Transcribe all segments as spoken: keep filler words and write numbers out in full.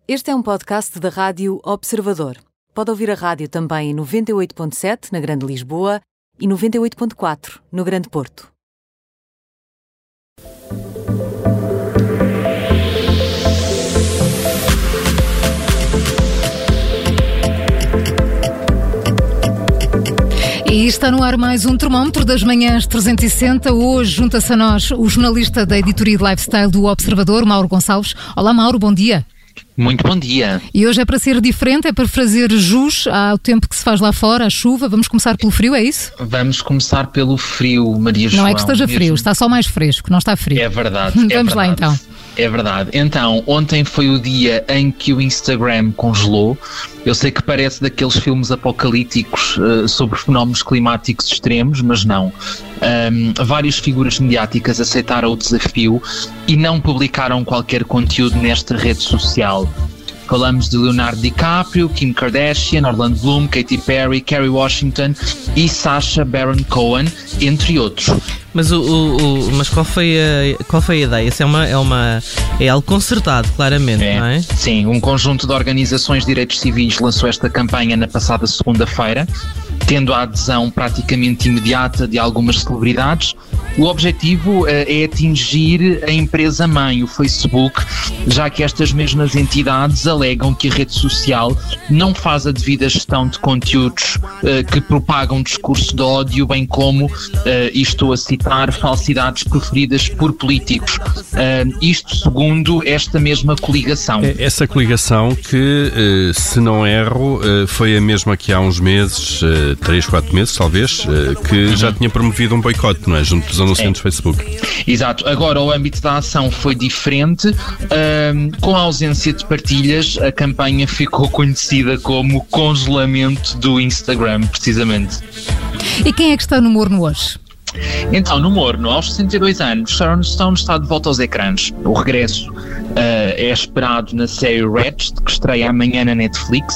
Este é um podcast da Rádio Observador. Pode ouvir a rádio também em noventa e oito ponto sete na Grande Lisboa e noventa e oito ponto quatro no Grande Porto. E está no ar mais um termómetro das manhãs trezentos e sessenta. Hoje junta-se a nós o jornalista da editoria de lifestyle do Observador, Mauro Gonçalves. Olá, Mauro, bom dia. Muito bom dia. E hoje é para ser diferente, é para fazer jus ao tempo que se faz lá fora, a chuva. Vamos começar pelo frio, é isso? Vamos começar pelo frio, Maria João. Não é que esteja mesmo. frio, está só mais fresco, não está frio. É verdade. Vamos é verdade. lá então. É verdade. Então, ontem foi o dia em que o Instagram congelou. Eu sei que parece daqueles filmes apocalípticos uh, sobre fenómenos climáticos extremos, mas não. Um, várias figuras mediáticas aceitaram o desafio e não publicaram qualquer conteúdo nesta rede social. Falamos de Leonardo DiCaprio, Kim Kardashian, Orlando Bloom, Katy Perry, Kerry Washington e Sacha Baron Cohen, entre outros. Mas, o, o, o, mas qual, foi a, qual foi a ideia? Isso é, uma, é, uma, é algo concertado, claramente, é, não é? Sim, um conjunto de organizações de direitos civis lançou esta campanha na passada segunda-feira, tendo a adesão praticamente imediata de algumas celebridades. O objetivo uh, é atingir a empresa-mãe, o Facebook, já que estas mesmas entidades alegam que a rede social não faz a devida gestão de conteúdos uh, que propagam discurso de ódio, bem como, uh, e estou a citar, falsidades proferidas por políticos. Uh, isto segundo esta mesma coligação. Essa coligação que, uh, se não erro, uh, foi a mesma que há uns meses, uh, três, quatro meses talvez, uh, que uhum. já tinha promovido um boicote, não é? Junto dos anunciantes do é. Facebook. Exato. Agora o âmbito da ação foi diferente. Um, com a ausência de partilhas, a campanha ficou conhecida como congelamento do Instagram, precisamente. E quem é que está no morno hoje? Então, no morno, aos sessenta e dois anos, Sharon Stone está de volta aos ecrãs. O regresso uh, é esperado na série Wretched, que estreia amanhã na Netflix,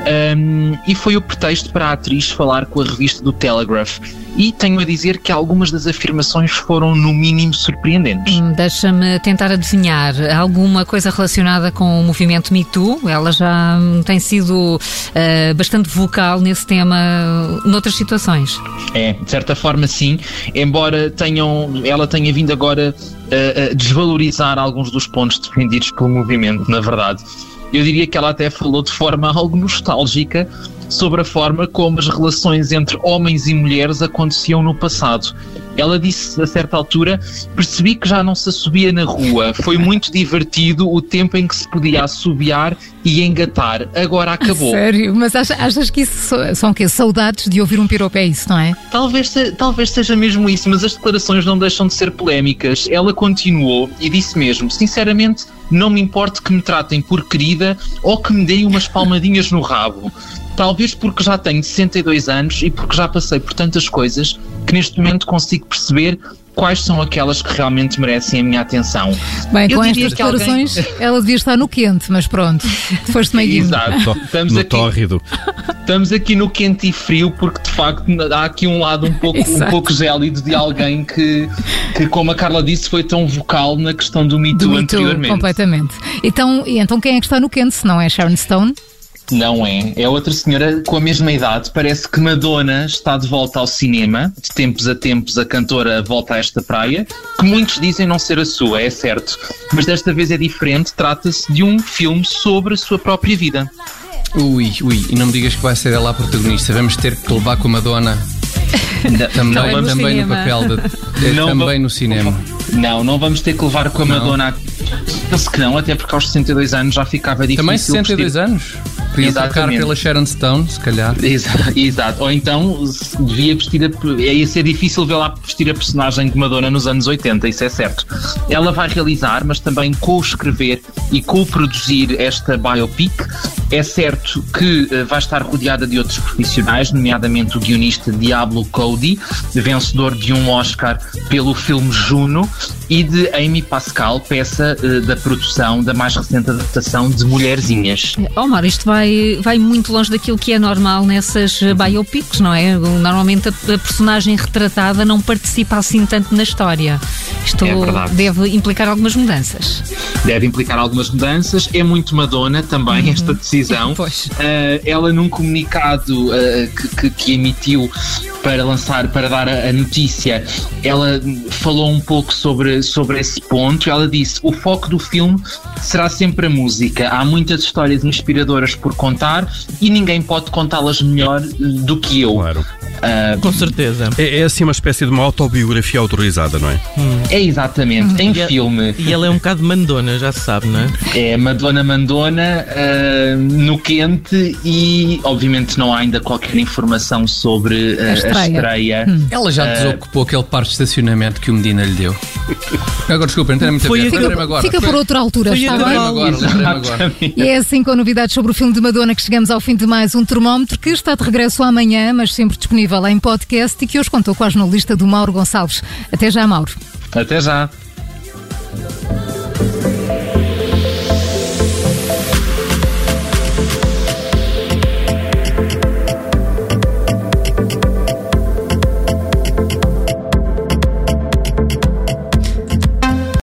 um, e foi o pretexto para a atriz falar com a revista do Telegraph. E tenho a dizer que algumas das afirmações foram, no mínimo, surpreendentes. Hum, deixa-me tentar adivinhar. Alguma coisa relacionada com o movimento Me Too? Ela já tem sido uh, bastante vocal nesse tema noutras situações. É, de certa forma sim, embora tenham, ela tenha vindo agora uh, a desvalorizar alguns dos pontos defendidos pelo movimento, na verdade. Eu diria que ela até falou de forma algo nostálgica sobre a forma como as relações entre homens e mulheres aconteciam no passado. Ela disse a certa altura: percebi que já não se assobia na rua, foi muito divertido o tempo em que se podia assobiar e engatar, agora acabou. Sério? Mas achas, achas que isso são o quê? Saudades de ouvir um piropo, é isso, não é? Talvez, talvez seja mesmo isso, mas as declarações não deixam de ser polémicas. Ela continuou e disse mesmo: sinceramente, não me importa que me tratem por querida ou que me deem umas palmadinhas no rabo. Talvez porque já tenho sessenta e dois anos e porque já passei por tantas coisas que neste momento consigo perceber quais são aquelas que realmente merecem a minha atenção. Bem, eu com estas declarações alguém... ela devia estar no quente, mas pronto, foste meio guinho. Exato, estamos no aqui, tórrido. Estamos aqui no quente e frio porque de facto há aqui um lado um pouco, um pouco gélido de alguém que, que, como a Carla disse, foi tão vocal na questão do Me Too anteriormente. Completamente. Então, e então quem é que está no quente, se não é Sharon Stone? Não é, é outra senhora com a mesma idade. Parece que Madonna está de volta ao cinema. De tempos a tempos a cantora volta a esta praia, que muitos dizem não ser a sua, é certo, mas desta vez é diferente. Trata-se de um filme sobre a sua própria vida. Ui, ui, e não me digas que vai ser ela a protagonista. Vamos ter que levar com a Madonna também, não, também no papel de, não, também no cinema. Não, não vamos ter que levar com a Madonna. Penso que não, até porque aos sessenta e dois anos já ficava difícil. Também sessenta e dois vestir... anos? Podiam trocar pela Sharon Stone, se calhar. Exato, exato. Ou então devia vestir a... ia ser difícil vê-la vestir a personagem de Madonna nos anos oitenta, isso é certo. Ela vai realizar, mas também co-escrever e co-produzir esta biopic. É certo que uh, vai estar rodeada de outros profissionais, nomeadamente o guionista Diablo Cody, vencedor de um Oscar pelo filme Juno, e de Amy Pascal, peça uh, da produção da mais recente adaptação de Mulherzinhas. Oh, Mauro, isto vai, vai muito longe daquilo que é normal nessas biopics, não é? Normalmente a, a personagem retratada não participa assim tanto na história. Isto é deve implicar algumas mudanças. Deve implicar algumas mudanças. É muito Madonna também, uhum. esta decisão. Pois. Uh, ela num comunicado uh, que, que, que emitiu para lançar, para dar a, a notícia, ela falou um pouco sobre, sobre esse ponto. Ela disse: o foco do filme será sempre a música. Há muitas histórias inspiradoras por contar e ninguém pode contá-las melhor do que eu. Claro. Uh, Com certeza. É, é assim uma espécie de uma autobiografia autorizada, não é? Hum. É exatamente, hum. em e filme. A, e ela é um bocado Madonna, já se sabe, não é? É Madonna Madonna uh, no quente, e obviamente não há ainda qualquer informação sobre uh, a estreia. A estreia. Hum. Ela já desocupou uh, aquele parque de estacionamento que o Medina lhe deu. Agora, desculpa, não tem muito a ver. Fica, agora. fica por outra altura, está bem? Agora, agora. E é assim, com novidades sobre o filme de Madonna, que chegamos ao fim de mais um Termómetro, que está de regresso amanhã, mas sempre disponível em podcast, e que hoje contou com a jornalista do Mauro Gonçalves. Até já, Mauro. Até já.